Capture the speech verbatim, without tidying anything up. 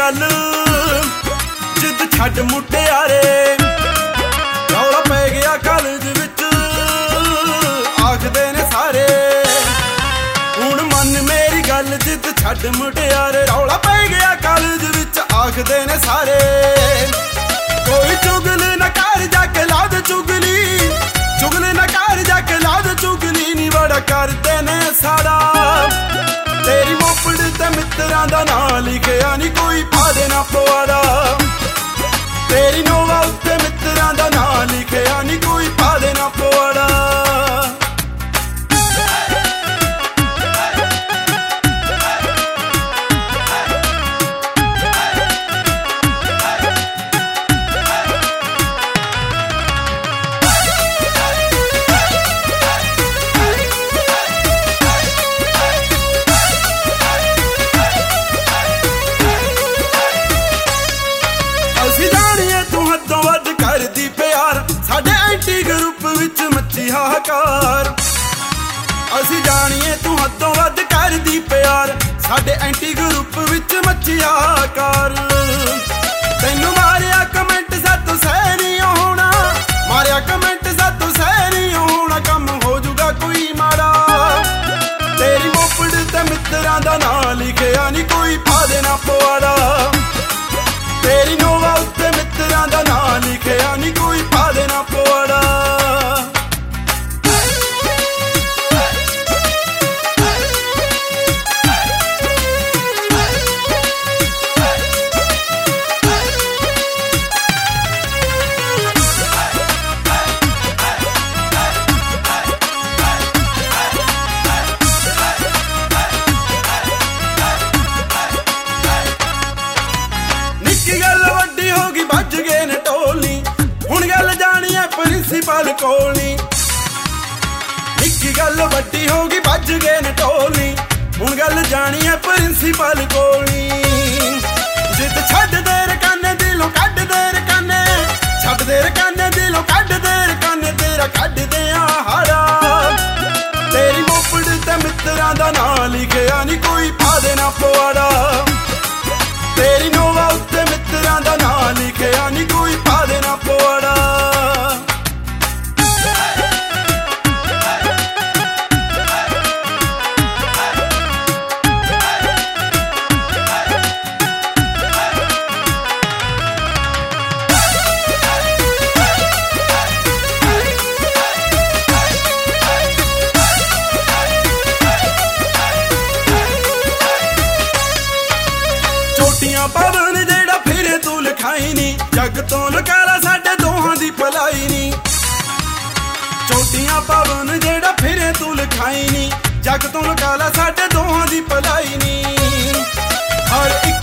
गल जिद छड्ड मुटियारे रौला पै गया कॉलेज विच आखदे ने सारे हुण मन मेरी गल जिद छड्ड मुटियारे रौला पै गया कॉलेज विच आखदे ने सारे कोई चुगल न कर जाके ला दे चुगली चुगल न कर जाके ला दे चुगली नी बड़ा करदे ने साड़ा तेरी मोपड़ ते मित्रां दा नां लिखिया नी कोई पा देना पवाड़ा तेरी नोवा उत्ते मित्रां दा नां लिखिया नी कोई पा देना पवाड़ा एंटी ग्रुप विच मची हाहाकार असी जानिए तू हदों वध करदी प्यार साडे एंटी ग्रुप विच मची हाहाकार तैनू मारिया कमेंट सातों सह नहीं होना मारिया कमेंट सातों सह नहीं होना कम हो जूगा कोई माड़ा तेरी मोपड़ ते मित्रां दा नां लिखिया नी कोई पा देना पवाड़ा तेरी नोवा उत्ते मित्रां दा नां लिखिया नी कोई पा देना पवाड़ा प्रिंसीपल कोली निक्की गल वड्डी होगी भज गए ने टोली हुण गल जानी है प्रिंसीपल कोली जिद छड्ड दे रकाने दिलों कड्ड दे रकाने छड्ड दे रकाने दिलों कड्ड दे रकाने तेरा कड्ड दे हाड़ा तेरी मोपड़ ते मित्रां दा नां लिखिया नी कोई पा देना पवाड़ा तेरी नोवा उत्ते मित्रां दा नां लिखिया नी कोई पा देना पवाड़ा पवन जेड़ा फिरे तू लिखाई नी जग तो लकारा साडे दोहां दी भलाई नी चोटियां पवन जेड़ा फिरे तू लिखाई नी जग तो लकारा साडे दोहां दी भलाई नी हर